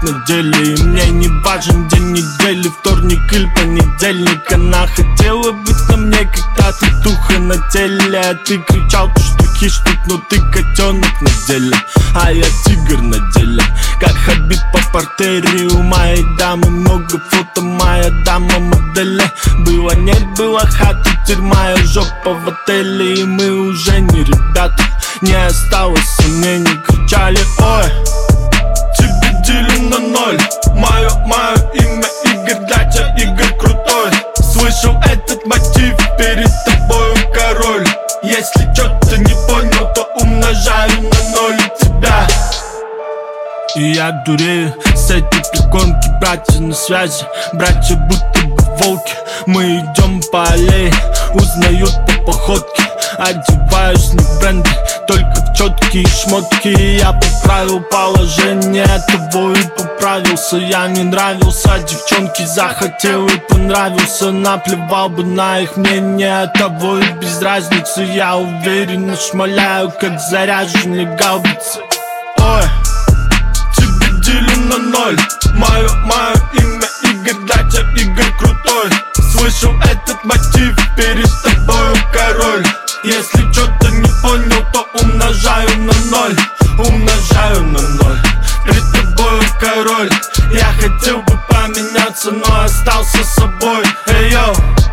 деле. И мне не важен день недели, вторник или понедельник. Она хотела быть на мне, когда татуха на теле. А ты кричал, что хищник, но ты котенок на деле. А я тигр на деле, как Хабиб по партере. У моей дамы много фото, моя дама модели. Было нет, была хата, теперь моя жопа в отеле. И мы уже не ребята, не осталось сомнений. Кричали: ой, тебе делю на ноль. Мое имя Игорь, дача, Игорь крутой. Слышал этот мотив, перед тобою король. Если чё-то не понял, то умножаю на ноль тебя. И я дурею с этой прикормки, братья на связи. Братья будто бы волки, мы идем по аллее. Узнают по походке, одеваюсь не в бренды, только в чёткие шмотки. И я поправил положение, того и поправился. Я не нравился, девчонке захотел и понравился. Наплевал бы на их мнение, того и без разницы. Я уверенно шмаляю, как заряженные гаубицы. Ой, тебе делю на ноль. Мое имя Игорь, дача, Игорь крутой. Слышал этот мотив, перед тобою король. Если чё-то не понял, то умножаю на ноль. Умножаю на ноль. Перед тобою король. Я хотел бы поменяться, но остался собой. Эй, йоу.